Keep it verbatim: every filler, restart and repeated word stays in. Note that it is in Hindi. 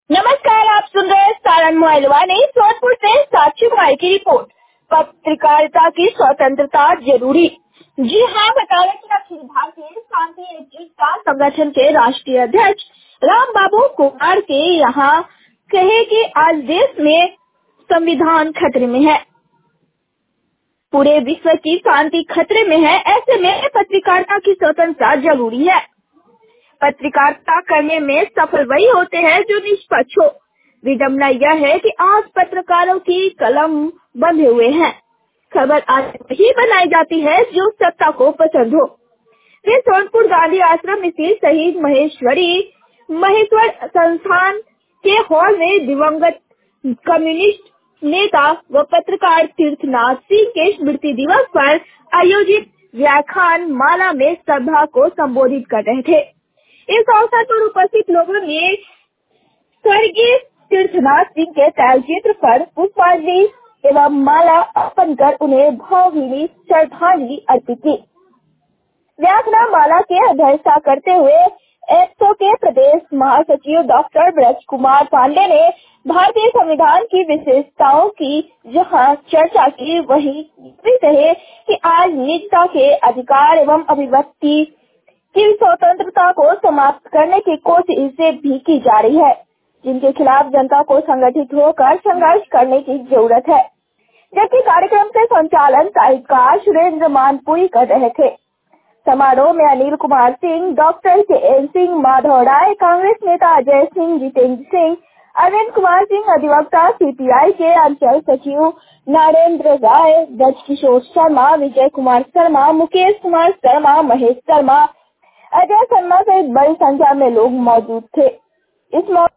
नमस्कार, आप सुन रहे हैं सारण मोहलवानी सोनपुर से साक्षी कुमार की रिपोर्ट। पत्रकारिता की स्वतंत्रता जरूरी। जी हाँ, बता रहे कि अखिल भारतीय शांति एकजुटता संगठन के राष्ट्रीय अध्यक्ष राम बाबू कुमार के यहाँ कहे कि आज देश में संविधान खतरे में है, पूरे विश्व की शांति खतरे में है। ऐसे में पत्रकारिता की स्वतंत्रता जरूरी है। पत्रकारिता करने में सफल वही होते हैं जो निष्पक्ष हो। विडम्बना यह है कि आज पत्रकारों की कलम बंधे हुए हैं। खबर आज वही बनाई जाती है जो सत्ता को पसंद हो। वे सोनपुर गांधी आश्रम स्थित शहीद महेश्वरी महेश्वर संस्थान के हॉल में दिवंगत कम्युनिस्ट नेता व पत्रकार तीर्थनाथ सिंह के स्मृति दिवस पर आयोजित व्याख्यान माला में सभा को संबोधित कर रहे थे। इस अवसर पर उपस्थित लोगों ने स्वर्गीय तीर्थनाथ सिंह के तैलचित्र पर पुष्पांजलि एवं माला अर्पण कर उन्हें भावभीनी श्रद्धांजलि अर्पित की। व्याख्यान माला के अध्यक्षता करते हुए एक्सो के प्रदेश महासचिव डॉक्टर ब्रज कुमार पांडे ने भारतीय संविधान की विशेषताओं की जहां चर्चा की, वहीं भी कहे कि आज निजता के अधिकार एवं अभिव्यक्ति की स्वतंत्रता को समाप्त करने की कोशिश से भी की जा रही है, जिनके खिलाफ जनता को संगठित होकर संघर्ष करने की जरूरत है। जबकि कार्यक्रम के संचालन साहित्यकार सुरेंद्र मानपुरी कर रहे थे। समारोह में Anil Kumar Singh, doctor K N Singh, Madhav Rai, Congress नेता अजय सिंह, जितेंद्र सिंह, अरविंद कुमार सिंह, अधिवक्ता सीपीआई के अंचल सचिव नरेंद्र राय, ब्रज किशोर शर्मा, विजय कुमार शर्मा, मुकेश कुमार शर्मा, महेश शर्मा, अजय शर्मा सहित बड़ी संख्या में लोग मौजूद थे। इस